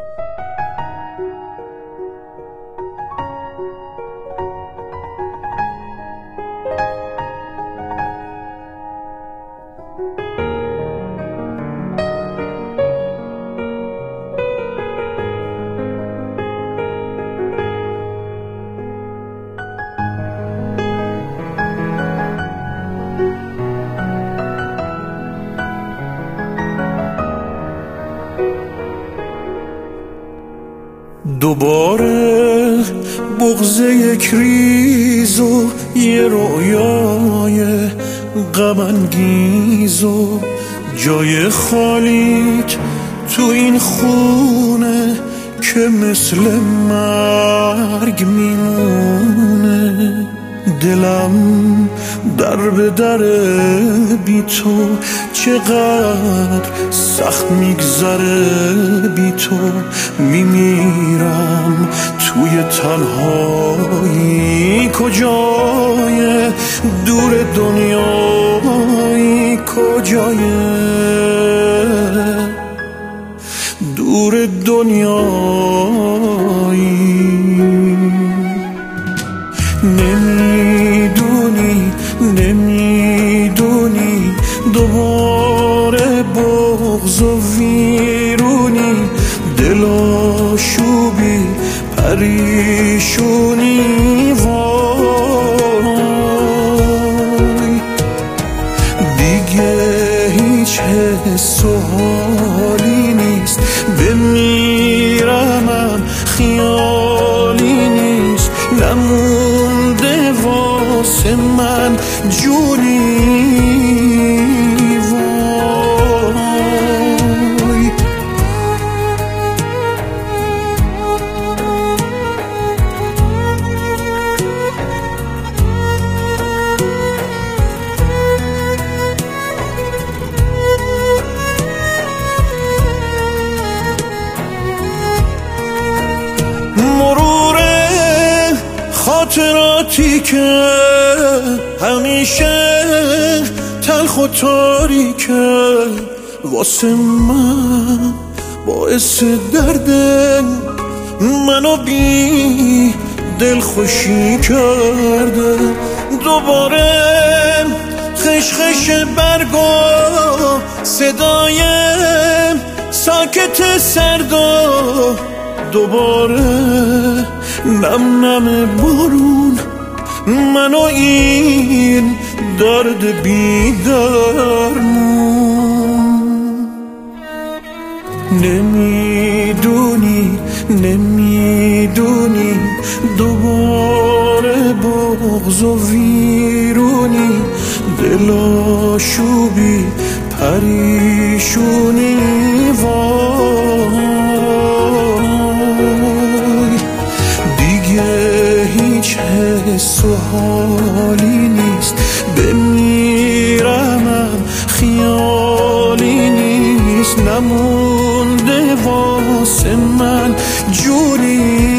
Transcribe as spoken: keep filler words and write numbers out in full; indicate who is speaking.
Speaker 1: دوباره بغض یک ریز و یه رویای غم انگیز و جای خالیت تو این خونه که مثل مرگ میمونه. دلم در به در بی تو چقدر سخت میگذره، بی تو میمیرم توی تنهایی. کجای دور دنیایی، کجای دور دنیایی. نمیدونی نمیدونی دوباره بغض و ویرونی، دلاشوبی پریشونی. وای دیگه هیچ حس و حالی نیست، بمیرمم خیالی نیست، نمونده واسه من جونی. وای مرور خاطراتی که همیشه تلخ و تاریکه، واسه من باعث درد منو بی دل خوشی کرده. دوباره خشخش برگا صدای ساکت سردا، دوباره نم نم بارون منو این درد بیدرمون. نمیدونی نمیدونی دوباره بغض و ویرونی، دلاشوبی پریشونی. وای دیگه هیچ حس و حالی نیست، بمیرمم خیالی نیست، نمونده واسه من جونی.